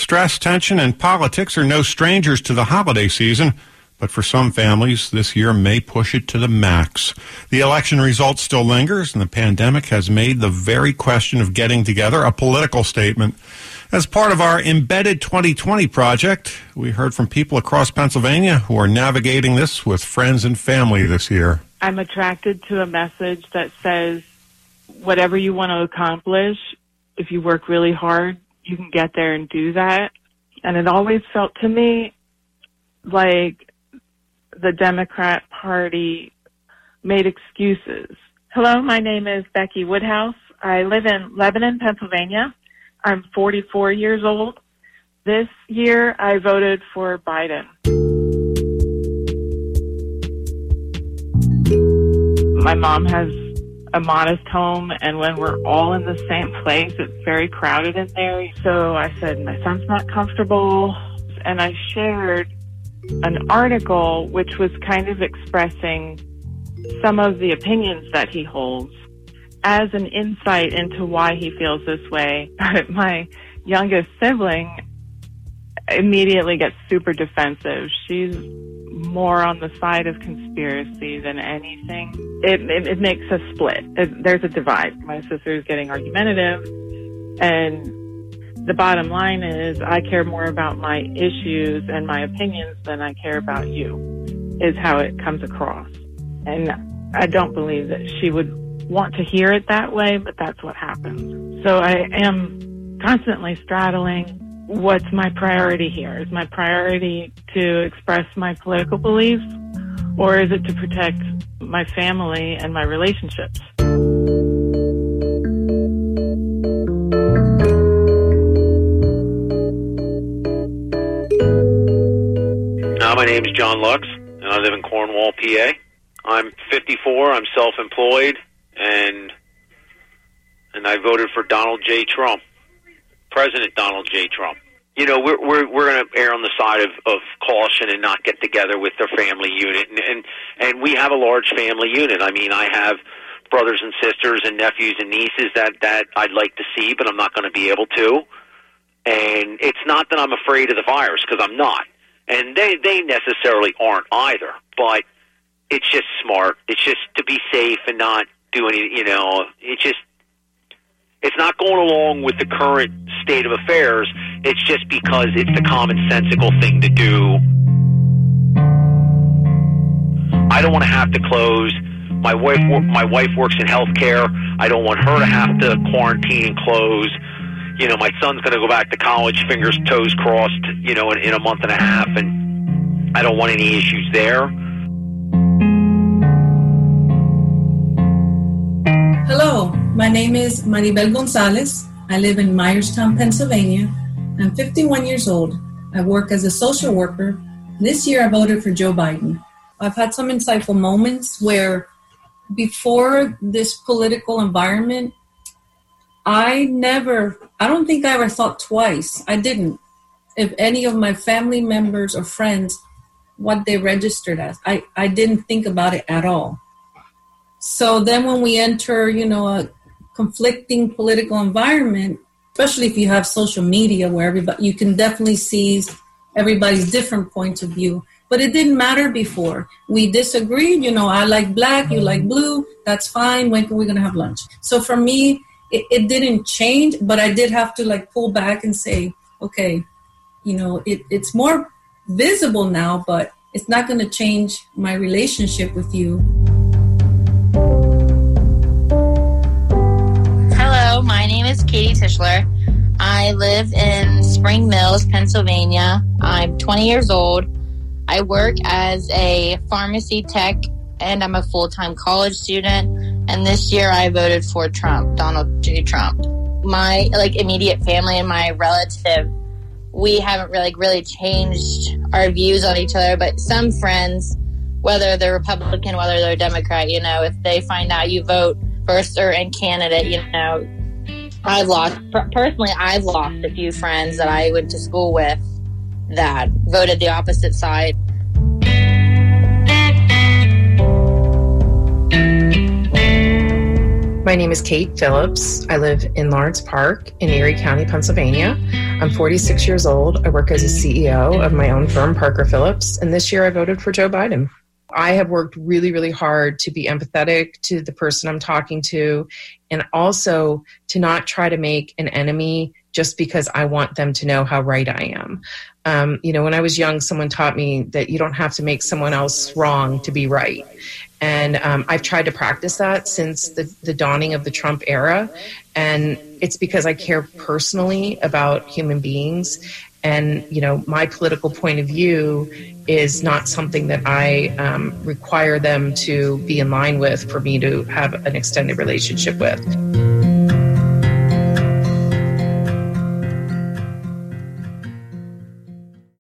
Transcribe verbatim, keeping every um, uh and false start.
stress, tension, and politics are no strangers to the holiday season, but for some families, this year may push it to the max. The election result still lingers, and the pandemic has made the very question of getting together a political statement. As part of our Embedded twenty twenty project, we heard from people across Pennsylvania who are navigating this with friends and family this year. I'm attracted to a message that says, whatever you want to accomplish, if you work really hard, you can get there and do that. And it always felt to me like the Democrat Party made excuses. Hello, my name is Becky Woodhouse. I live in Lebanon, Pennsylvania. I'm forty-four years old. This year, I voted for Biden. My mom has a modest home, and when we're all in the same place, it's very crowded in there. So I said, my son's not comfortable, and I shared an article which was kind of expressing some of the opinions that he holds as an insight into why he feels this way. My youngest sibling immediately gets super defensive. She's more on the side of conspiracy than anything. It, it, it makes a split. It, there's a divide. My sister's getting argumentative, and the bottom line is I care more about my issues and my opinions than I care about you, is how it comes across. And I don't believe that she would want to hear it that way, but that's what happens. So I am constantly straddling what's my priority here. Is my priority to express my political beliefs, or is it to protect my family and my relationships? Uh, my name is John Lux, and I live in Cornwall, P A. I'm fifty-four, I'm self-employed, and and I voted for Donald J. Trump, President Donald J. Trump. You know, we're we're we're going to err on the side of, of caution and not get together with their family unit, and, and and we have a large family unit. I mean, I have brothers and sisters and nephews and nieces that that I'd like to see, but I'm not going to be able to. And it's not that I'm afraid of the virus, because I'm not, and they they necessarily aren't either. But it's just smart. It's just to be safe and not do any. You know, it's just. It's not going along with the current state of affairs. It's just because it's the commonsensical thing to do. I don't want to have to close. My wife, my wife works in healthcare. I don't want her to have to quarantine and close. You know, my son's going to go back to college, fingers, toes crossed, you know, in, in a month and a half, and I don't want any issues there. Hello, my name is Maribel Gonzalez. I live in Myerstown, Pennsylvania. I'm fifty-one years old. I work as a social worker. This year I voted for Joe Biden. I've had some insightful moments where before this political environment, I never, I don't think I ever thought twice. I didn't. If any of my family members or friends, what they registered as, I, I didn't think about it at all. So then when we enter, you know, a conflicting political environment, especially if you have social media where everybody, you can definitely see everybody's different points of view. But it didn't matter before. We disagreed, you know, I like black, you like blue, that's fine. When are we going to have lunch? So for me, it, it didn't change, but I did have to like pull back and say, okay, you know, it, it's more visible now, but it's not going to change my relationship with you. Hello, my name is Katie Tischler. I live in Spring Mills, Pennsylvania. I'm twenty years old. I work as a pharmacy tech, and I'm a full-time college student. And this year I voted for Trump, Donald J. Trump. My like immediate family and my relative, we haven't really like, really changed our views on each other. But some friends, whether they're Republican, whether they're Democrat, you know, if they find out you vote for a certain candidate, you know, I've lost, personally, I've lost a few friends that I went to school with that voted the opposite side. My name is Kate Phillips. I live in Lawrence Park in Erie County, Pennsylvania. I'm forty-six years old. I work as a C E O of my own firm, Parker Phillips, and this year I voted for Joe Biden. I have worked really, really hard to be empathetic to the person I'm talking to, and also to not try to make an enemy just because I want them to know how right I am. Um, you know, when I was young, someone taught me that you don't have to make someone else wrong to be right. And um, I've tried to practice that since the, the dawning of the Trump era. And it's because I care personally about human beings. And, you know, my political point of view is not something that I um, require them to be in line with for me to have an extended relationship with.